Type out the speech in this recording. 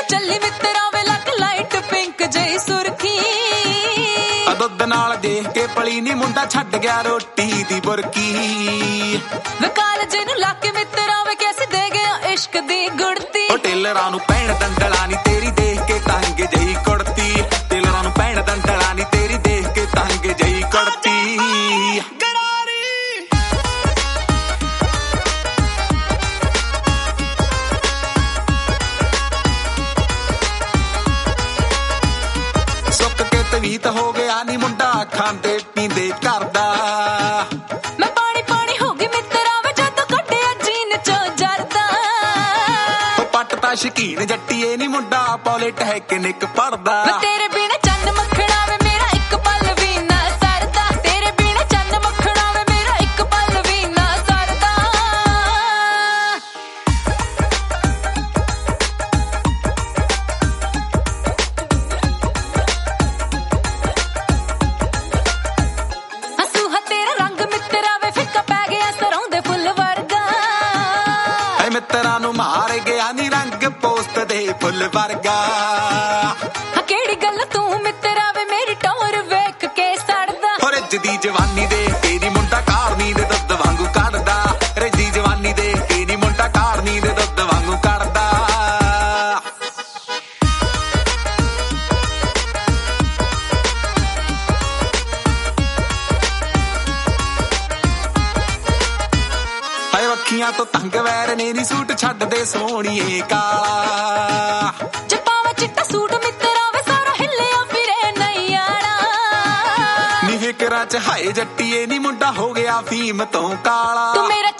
ਚੱਲੀ ਮਿੱਤਰਾ ਵੇ ਲੱਕ light pink ਜਈ ਸੁਰਖੀ ਦੁੱਧ ਨਾਲ ਦੇਖ ਕੇ ਪਲੀ ਨੀ ਮੁੰਡਾ ਛੱਡ ਗਿਆ ਰੋਟੀ ਦੀ ਬੁਰਕੀ ਵੇ ਕਾਲਜ ਨੂੰ ਲਾ ਕੇ ਮਿੱਤਰਾ ਵੇ ਕੈਸੇ ਦੇ ਗਿਆ ਇਸ਼ਕ ਦੀ ਗੁੜਤੀ ਉਹ ਟੇਲਰਾਂ ਨੂੰ ਪੈਣ ਦੰਦਲਾ ਨੀ ਤੇਰੀ ਦੇਖ ਕੇ ਤੰਗ ਜਈ ਕੁੜਤੀ ਟੇਲਰਾਂ ਨੂੰ ਪੈਣ ਦੰਦਲਾ ਨੀ ਤੇਰੀ ਦੇਖ ਕੇ ਤੰਗ ਜਈ ਕੁੜਤੀ ਤਵੀਤ ਹੋ ਗਿਆ ਨੀ ਮੁੰਡਾ ਖਾਂਦੇ ਪੀਂਦੇ ਕਰਦਾ ਮੈਂ ਪਾਣੀ ਪਾਣੀ ਹੋ ਗਈ ਮਿੱਤਰਾ ਵੇ ਜਦੋਂ ਕੱਢਿਆ ਜੀਨ ਚੋਂ ਜਰਦਾ ਉਹ ਪੱਟ ਤਾਂ ਸ਼ਕੀਨ ਜੱਟੀਏ ਨੀ ਮੁੰਡਾ ਪੋਲਿਟ ਹੈ ਕਿ ਨਿੱਕ ਪੜਦਾ ਤੇਰੇ ਬਿਨਾ ਚੰਨ ਮੱਖਣਾ ਵੇ ਮੇਰਾ ਇੱਕ ਪਲ ਵੀ ਨਾ ਸਰਦਾ ਤੇਰੇ ਬਿਨਾ ਚੰਨ ਮੱਖਣਾ ਵੇ ਮੇਰਾ ਇੱਕ ਪਲ ਵੀ ਨਾ ਸਰਦਾ ਮਿੱਤਰਾਂ ਨੂੰ ਮਾਰ ਗਿਆ ਨੀ ਰੰਗ ਪੋਸਟ ਦੇ ਫੁੱਲ ਵਰਗਾ ਕਿਹੜੀ ਗੱਲ ਤੂੰ ਮਿੱਤਰਾ ਵੇ ਮੇਰੀ ਟੌਰ ਵੇਖ ਕੇ ਸੜਦਾ ਹੋ ਰੱਜਦੀ ਜਵਾਨੀ ਦੇ ਕੇ ਨੀ ਮੁੰਡਾ ਕਾਰਨੀ ਦੇ ਦੁੱਧ ਵਾਂਗੂ ਕੱਢਦਾ ਰੱਜਦੀ ਜਵਾਨੀ ਦੇ ਕੇ ਨੀ ਮੁੰਡਾ ਕਾਰਨੀ ਦੇ ਦੁੱਧ ਵਾਂਗੂ ਕੱਢਦਾ ਅੱਖੀਆਂ ਤੋਂ ਤੰਗ ਵੈਰ ਨੇ ਨੀ ਸੂਟ ਛੱਡਦੇ ਸੋਹਣੀਏ ਕਾਲਾ ਜਪਾਵਾ ਚਿੱਟਾ ਸੂਟ ਮਿੱਤਰਾ ਵੇ ਸਾਰਾ ਹਿੱਲਿਆ ਫਿਰੇ ਨਹੀਂ ਆਣਾ ਨੀ ਫਿਕਰਾਂ ਚ ਹਾਏ ਜੱਟੀਏ ਨੀ ਮੁੰਡਾ ਹੋ ਗਿਆ ਫੀਮ ਤੋਂ ਕਾਲਾ ਤੂੰ ਮੇਰਾ